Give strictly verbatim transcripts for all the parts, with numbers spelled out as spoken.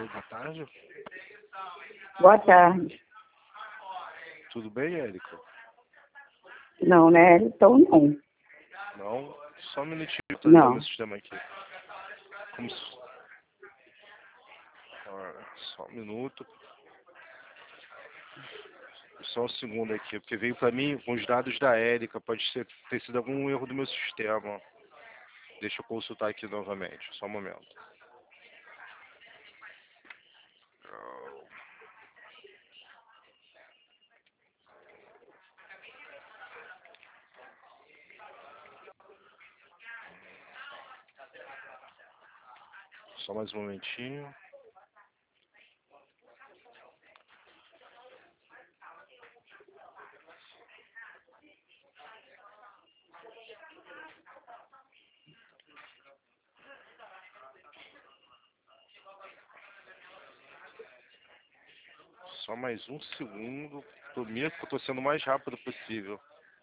boa tarde. Boa tarde. Tudo bem, Érica? Não, né? Então não. Não? Só um minutinho, tô entrando Não. no sistema aqui. Como se... ah, só um minuto. Só um segundo aqui, porque veio pra mim com os dados da Érica. Pode ser, ter sido algum erro do meu sistema. Deixa eu consultar aqui novamente. Só um momento. Só mais um momentinho. Só mais um segundo. Prometo que eu tô sendo o mais rápido possível.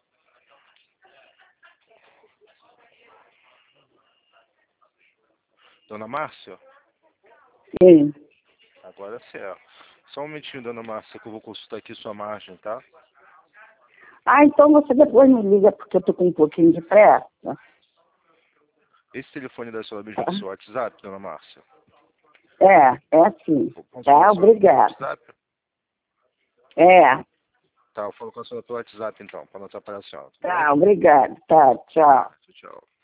Dona Márcia? Sim. Agora é certo. Só um momentinho, Dona Márcia, que eu vou consultar aqui sua margem, tá? Ah, então você depois me liga porque eu tô com um pouquinho de pressa. Esse telefone da sua mesmo do seu WhatsApp, Dona Márcia? É, é sim. Posso Tá, falar só pelo obrigada. WhatsApp? É, Tá, eu falo com a senhora pelo WhatsApp então, para não atrapalhar a senhora, tá bom? tá, obrigada. Tá, tchau. Tchau, tchau.